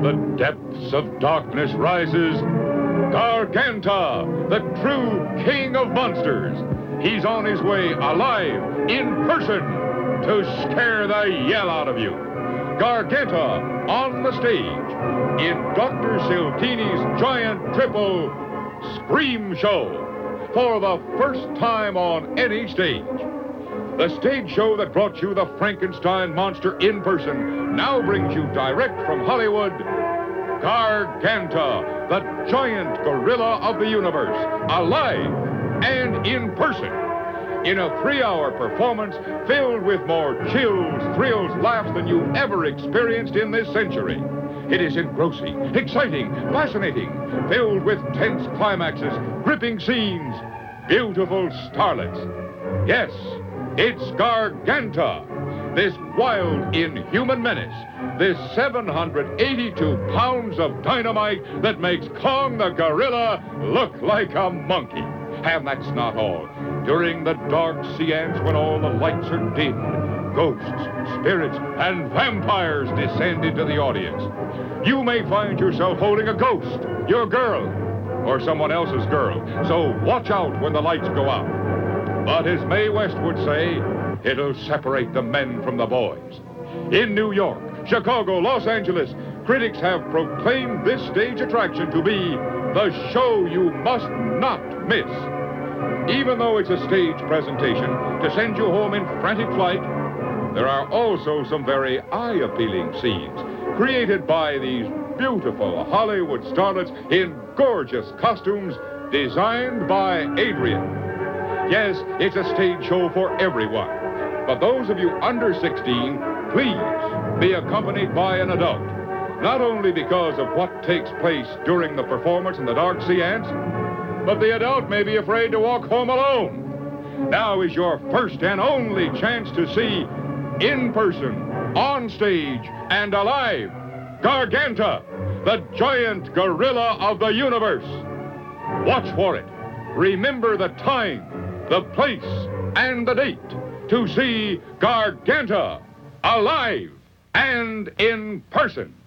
the depths of darkness rises Garganta, the true king of monsters. He's on his way alive, in person, to scare the yell out of you. Garganta on the stage in Dr. Siltini's giant triple Scream Show for the first time on any stage. The stage show that brought you the Frankenstein monster in person now brings you direct from Hollywood, Garganta, the giant gorilla of the universe, alive and in person, in a 3-hour performance filled with more chills, thrills, laughs than you ever experienced in this century. It is engrossing, exciting, fascinating, filled with tense climaxes, gripping scenes, beautiful starlets. Yes, it's Garganta, this wild, inhuman menace, this 782 pounds of dynamite that makes Kong the gorilla look like a monkey. And that's not all. During the dark seance when all the lights are dimmed, ghosts, spirits, and vampires descend into the audience. You may find yourself holding a ghost, your girl, or someone else's girl, so watch out when the lights go out. But as Mae West would say, it'll separate the men from the boys. In New York, Chicago, Los Angeles, critics have proclaimed this stage attraction to be the show you must not miss. Even though it's a stage presentation to send you home in frantic flight, there are also some very eye-appealing scenes created by these beautiful Hollywood starlets in gorgeous costumes designed by Adrian. Yes, it's a stage show for everyone. But those of you under 16, please be accompanied by an adult. Not only because of what takes place during the performance in the dark seance, but the adult may be afraid to walk home alone. Now is your first and only chance to see, in person, on stage, and alive, Garganta, the giant gorilla of the universe. Watch for it. Remember the time, the place, and the date to see Garganta alive and in person.